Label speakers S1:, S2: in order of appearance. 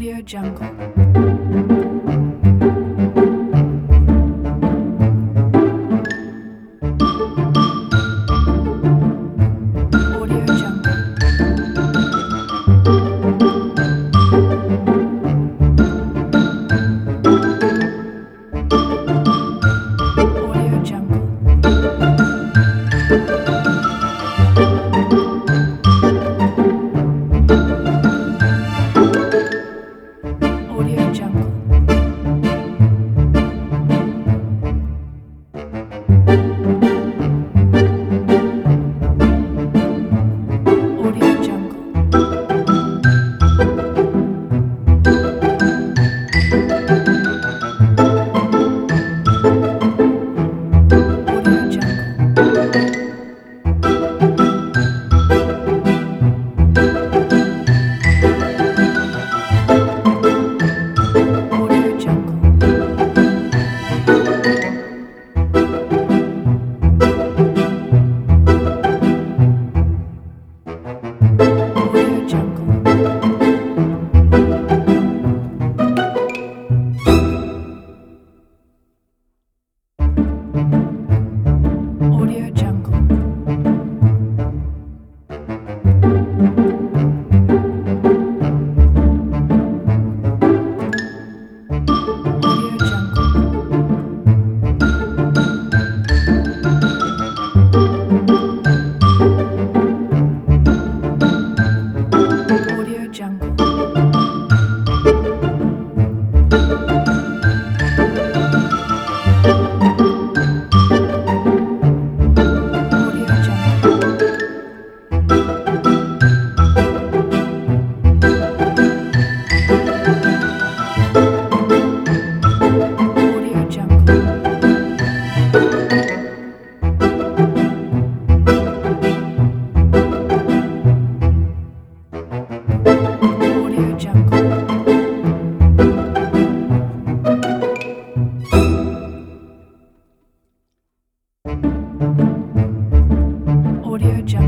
S1: Audio Jungle. Audio Jungle. Audio Jungle. Audio Jungle. Audio Jungle. Audio Jungle. Audio Jungle. Audio Jungle. Audio Jungle. Audio Jungle. Audio Jungle. Audio Jungle. Audio Jungle. Audio Jungle. Audio Jungle.